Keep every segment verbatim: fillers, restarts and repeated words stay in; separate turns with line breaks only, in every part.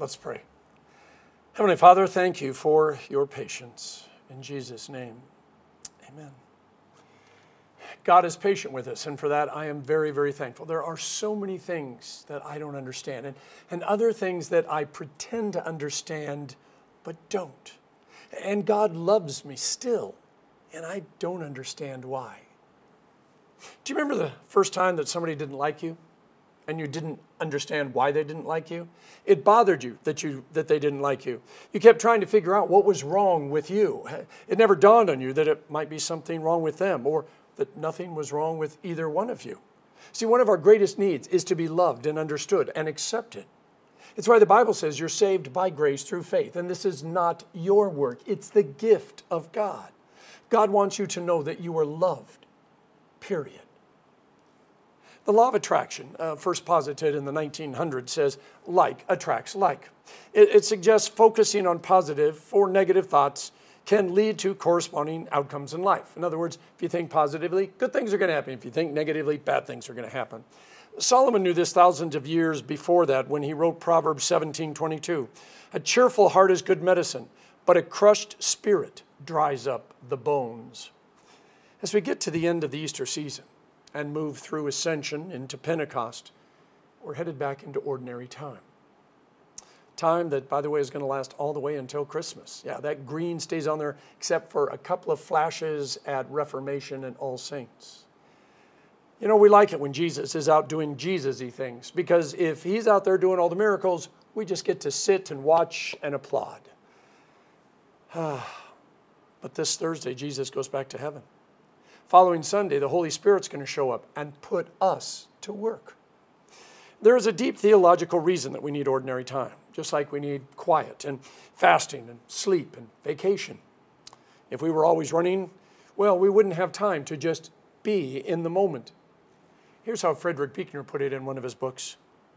Let's pray. Heavenly Father, thank you for your patience. In Jesus' name, amen. God is patient with us, and for that I am very, very thankful. There are so many things that I don't understand, and, and other things that I pretend to understand but don't. And God loves me still, and I don't understand why. Do you remember the first time that somebody didn't like you, and you didn't understand why they didn't like you? It bothered you that you that they didn't like you. You kept trying to figure out what was wrong with you. It never dawned on you that it might be something wrong with them, or that nothing was wrong with either one of you. See, one of our greatest needs is to be loved and understood and accepted. It's why the Bible says you're saved by grace through faith, and this is not your work. It's the gift of God. God wants you to know that you are loved, period. The law of attraction, uh, first posited in the nineteen hundreds, says like attracts like. It, it suggests focusing on positive or negative thoughts can lead to corresponding outcomes in life. In other words, if you think positively, good things are going to happen. If you think negatively, bad things are going to happen. Solomon knew this thousands of years before that when he wrote Proverbs seventeen twenty-two. A cheerful heart is good medicine, but a crushed spirit dries up the bones. As we get to the end of the Easter season and move through Ascension into Pentecost, we're headed back into ordinary time. Time that, by the way, is going to last all the way until Christmas. Yeah, that green stays on there except for a couple of flashes at Reformation and All Saints. You know, we like it when Jesus is out doing Jesus-y things, because if he's out there doing all the miracles, we just get to sit and watch and applaud. But this Thursday, Jesus goes back to heaven. Following Sunday, the Holy Spirit's going to show up and put us to work. There is a deep theological reason that we need ordinary time, just like we need quiet and fasting and sleep and vacation. If we were always running, well, we wouldn't have time to just be in the moment. Here's how Frederick Buechner put it in one of his books.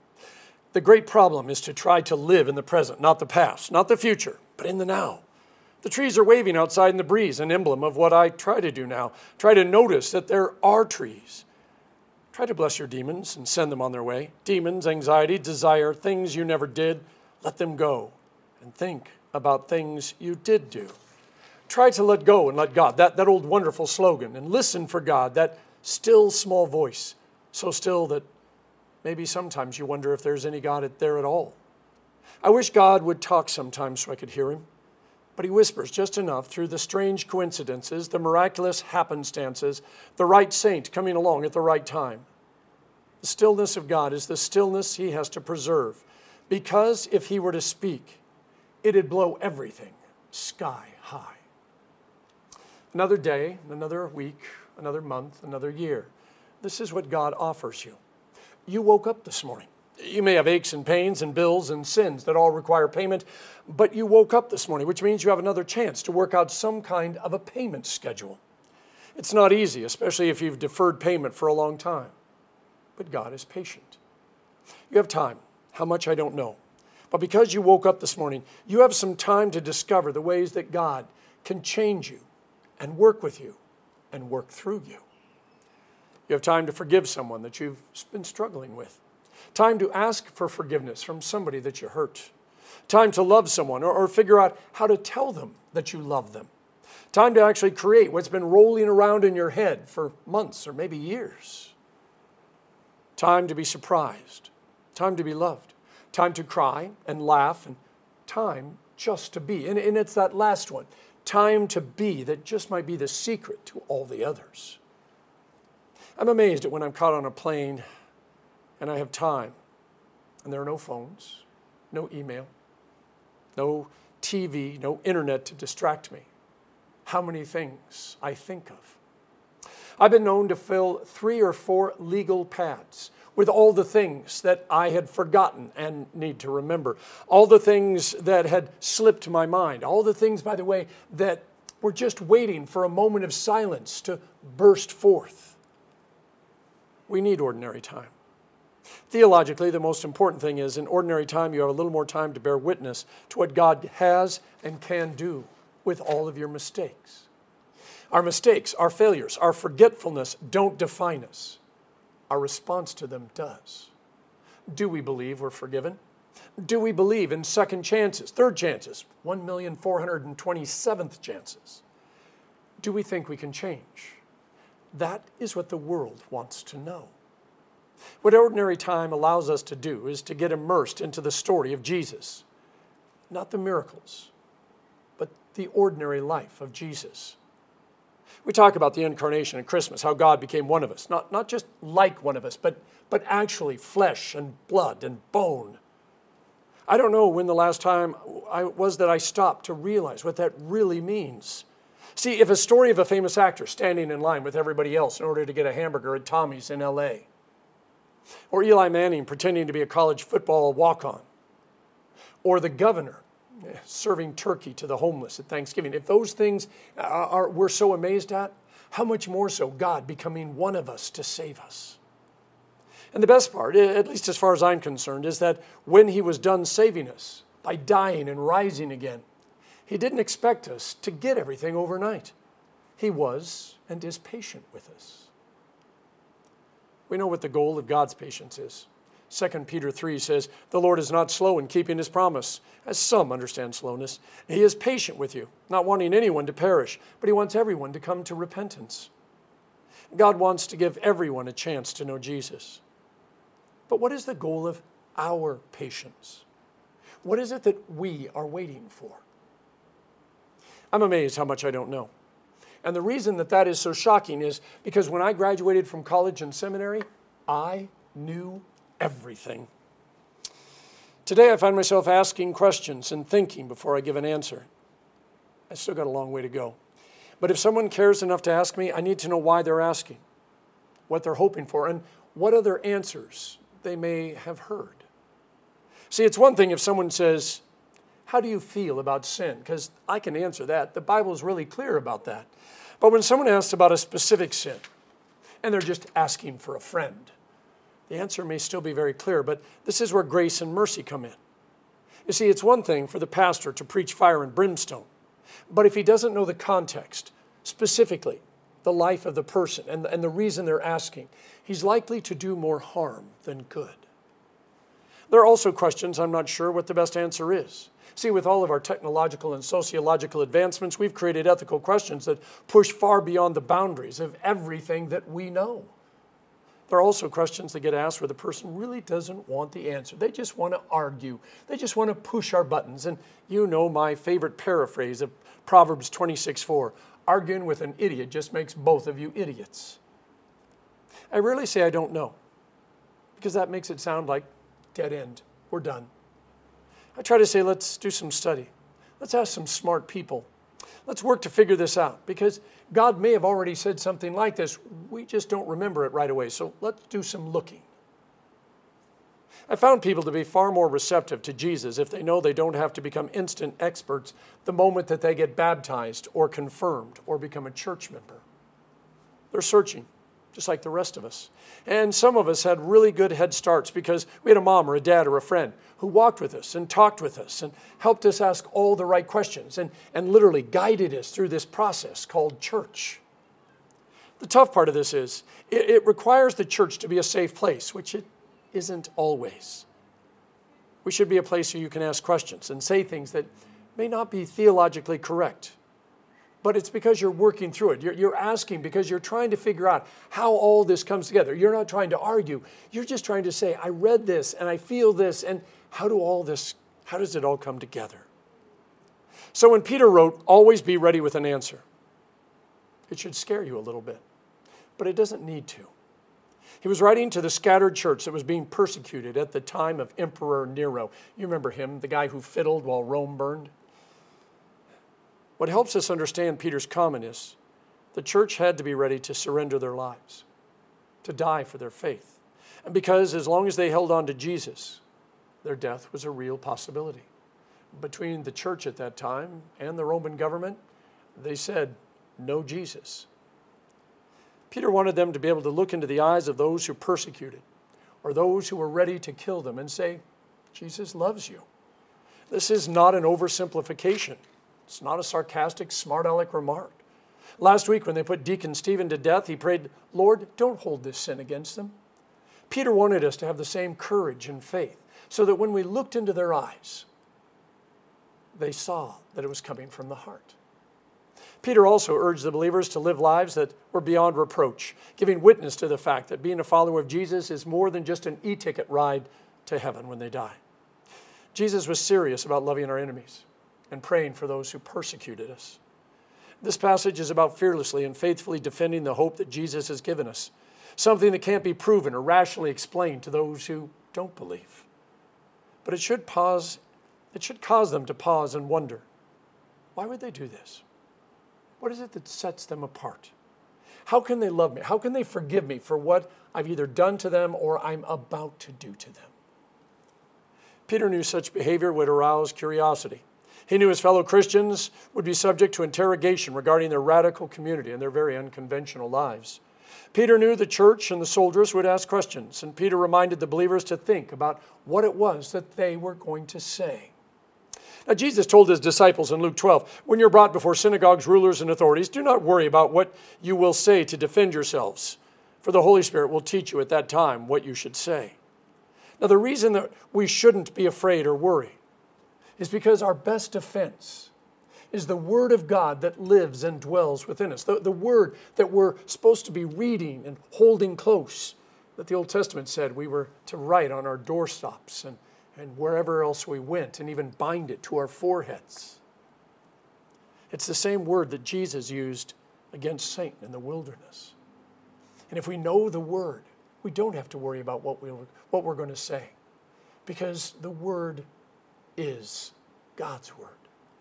The great problem is to try to live in the present, not the past, not the future, but in the now. The trees are waving outside in the breeze, an emblem of what I try to do now. Try to notice that there are trees. Try to bless your demons and send them on their way. Demons, anxiety, desire, things you never did, let them go. And think about things you did do. Try to let go and let God, that, that old wonderful slogan, and listen for God, that still small voice, so still that maybe sometimes you wonder if there's any God there at all. I wish God would talk sometimes so I could hear him. But he whispers just enough through the strange coincidences, the miraculous happenstances, the right saint coming along at the right time. The stillness of God is the stillness he has to preserve, because if he were to speak, it'd blow everything sky high. Another day, another week, another month, another year. This is what God offers you. You woke up this morning. You may have aches and pains and bills and sins that all require payment, but you woke up this morning, which means you have another chance to work out some kind of a payment schedule. It's not easy, especially if you've deferred payment for a long time, but God is patient. You have time. How much, I don't know. But because you woke up this morning, you have some time to discover the ways that God can change you and work with you and work through you. You have time to forgive someone that you've been struggling with. Time to ask for forgiveness from somebody that you hurt. Time to love someone or, or figure out how to tell them that you love them. Time to actually create what's been rolling around in your head for months or maybe years. Time to be surprised. Time to be loved. Time to cry and laugh, and time just to be. And, and it's that last one, time to be, that just might be the secret to all the others. I'm amazed at when I'm caught on a plane and I have time, and there are no phones, no email, no T V, no internet to distract me. How many things I think of. I've been known to fill three or four legal pads with all the things that I had forgotten and need to remember. All the things that had slipped my mind. All the things, by the way, that were just waiting for a moment of silence to burst forth. We need ordinary time. Theologically, the most important thing is in ordinary time, you have a little more time to bear witness to what God has and can do with all of your mistakes. Our mistakes, our failures, our forgetfulness don't define us. Our response to them does. Do we believe we're forgiven? Do we believe in second chances, third chances, one million four hundred twenty-seventh chances? Do we think we can change? That is what the world wants to know. What ordinary time allows us to do is to get immersed into the story of Jesus. Not the miracles, but the ordinary life of Jesus. We talk about the incarnation at Christmas, how God became one of us. Not, not just like one of us, but, but actually flesh and blood and bone. I don't know when the last time I was that I stopped to realize what that really means. See, if a story of a famous actor standing in line with everybody else in order to get a hamburger at Tommy's in L A, or Eli Manning pretending to be a college football walk-on, or the governor serving turkey to the homeless at Thanksgiving, if those things are, are we're so amazed at, how much more so God becoming one of us to save us? And the best part, at least as far as I'm concerned, is that when he was done saving us by dying and rising again, he didn't expect us to get everything overnight. He was and is patient with us. We know what the goal of God's patience is. Second Peter three says, the Lord is not slow in keeping his promise, as some understand slowness. He is patient with you, not wanting anyone to perish, but he wants everyone to come to repentance. God wants to give everyone a chance to know Jesus. But what is the goal of our patience? What is it that we are waiting for? I'm amazed how much I don't know. And the reason that that is so shocking is because when I graduated from college and seminary, I knew everything. Today I find myself asking questions and thinking before I give an answer. I still got a long way to go. But if someone cares enough to ask me, I need to know why they're asking, what they're hoping for, and what other answers they may have heard. See, it's one thing if someone says, how do you feel about sin? Because I can answer that. The Bible is really clear about that. But when someone asks about a specific sin, and they're just asking for a friend, the answer may still be very clear, but this is where grace and mercy come in. You see, it's one thing for the pastor to preach fire and brimstone, but if he doesn't know the context, specifically the life of the person and, and the reason they're asking, he's likely to do more harm than good. There are also questions I'm not sure what the best answer is. See, with all of our technological and sociological advancements, we've created ethical questions that push far beyond the boundaries of everything that we know. There are also questions that get asked where the person really doesn't want the answer. They just want to argue. They just want to push our buttons. And you know my favorite paraphrase of Proverbs twenty-six four, arguing with an idiot just makes both of you idiots. I rarely say I don't know, because that makes it sound like dead end. We're done. I try to say, let's do some study. Let's ask some smart people. Let's work to figure this out, because God may have already said something like this. We just don't remember it right away, so let's do some looking. I found people to be far more receptive to Jesus if they know they don't have to become instant experts the moment that they get baptized or confirmed or become a church member. They're searching, just like the rest of us. And some of us had really good head starts because we had a mom or a dad or a friend who walked with us and talked with us and helped us ask all the right questions and, and literally guided us through this process called church. The tough part of this is it, it requires the church to be a safe place, which it isn't always. We should be a place where you can ask questions and say things that may not be theologically correct. But it's because you're working through it. You're, you're asking because you're trying to figure out how all this comes together. You're not trying to argue. You're just trying to say, I read this and I feel this, and how do all this, how does it all come together? So when Peter wrote, always be ready with an answer, it should scare you a little bit, but it doesn't need to. He was writing to the scattered church that was being persecuted at the time of Emperor Nero. You remember him, the guy who fiddled while Rome burned? What helps us understand Peter's comment is the church had to be ready to surrender their lives, to die for their faith. And because as long as they held on to Jesus, their death was a real possibility. Between the church at that time and the Roman government, they said, no Jesus. Peter wanted them to be able to look into the eyes of those who persecuted or those who were ready to kill them and say, Jesus loves you. This is not an oversimplification. It's not a sarcastic, smart aleck remark. Last week when they put Deacon Stephen to death, he prayed, Lord, don't hold this sin against them. Peter wanted us to have the same courage and faith, so that when we looked into their eyes, they saw that it was coming from the heart. Peter also urged the believers to live lives that were beyond reproach, giving witness to the fact that being a follower of Jesus is more than just an e-ticket ride to heaven when they die. Jesus was serious about loving our enemies and praying for those who persecuted us. This passage is about fearlessly and faithfully defending the hope that Jesus has given us, something that can't be proven or rationally explained to those who don't believe. But it should pause, it should cause them to pause and wonder, why would they do this? What is it that sets them apart? How can they love me? How can they forgive me for what I've either done to them or I'm about to do to them? Peter knew such behavior would arouse curiosity. He knew his fellow Christians would be subject to interrogation regarding their radical community and their very unconventional lives. Peter knew the church and the soldiers would ask questions, and Peter reminded the believers to think about what it was that they were going to say. Now, Jesus told his disciples in Luke twelve, when you're brought before synagogues, rulers, and authorities, do not worry about what you will say to defend yourselves, for the Holy Spirit will teach you at that time what you should say. Now, the reason that we shouldn't be afraid or worry is because our best defense is the Word of God that lives and dwells within us, the, the Word that we're supposed to be reading and holding close, that the Old Testament said we were to write on our doorstops and and wherever else we went, and even bind it to our foreheads. It's the same word that Jesus used against Satan in the wilderness. And if we know the word, we don't have to worry about what, we'll, what we're going to say, because the word is God's word.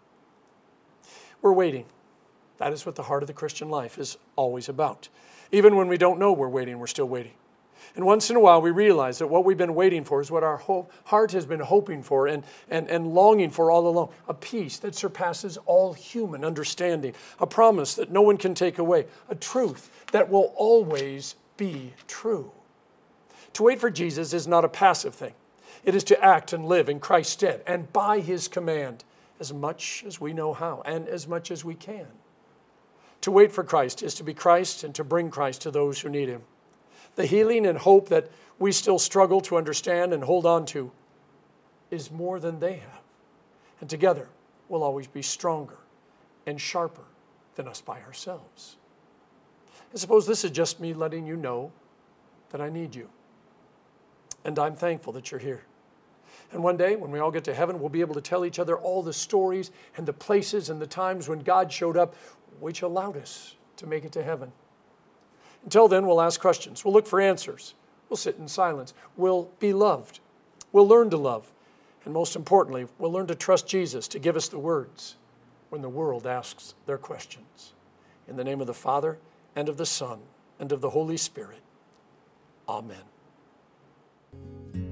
We're waiting. That is what the heart of the Christian life is always about. Even when we don't know we're waiting, we're still waiting. And once in a while, we realize that what we've been waiting for is what our whole heart has been hoping for and, and, and longing for all along. A peace that surpasses all human understanding. A promise that no one can take away. A truth that will always be true. To wait for Jesus is not a passive thing. It is to act and live in Christ's stead and by his command as much as we know how and as much as we can. To wait for Christ is to be Christ and to bring Christ to those who need him. The healing and hope that we still struggle to understand and hold on to is more than they have. And together, we'll always be stronger and sharper than us by ourselves. I suppose this is just me letting you know that I need you. And I'm thankful that you're here. And one day, when we all get to heaven, we'll be able to tell each other all the stories and the places and the times when God showed up, which allowed us to make it to heaven. Until then, we'll ask questions. We'll look for answers. We'll sit in silence. We'll be loved. We'll learn to love. And most importantly, we'll learn to trust Jesus to give us the words when the world asks their questions. In the name of the Father, and of the Son, and of the Holy Spirit. Amen.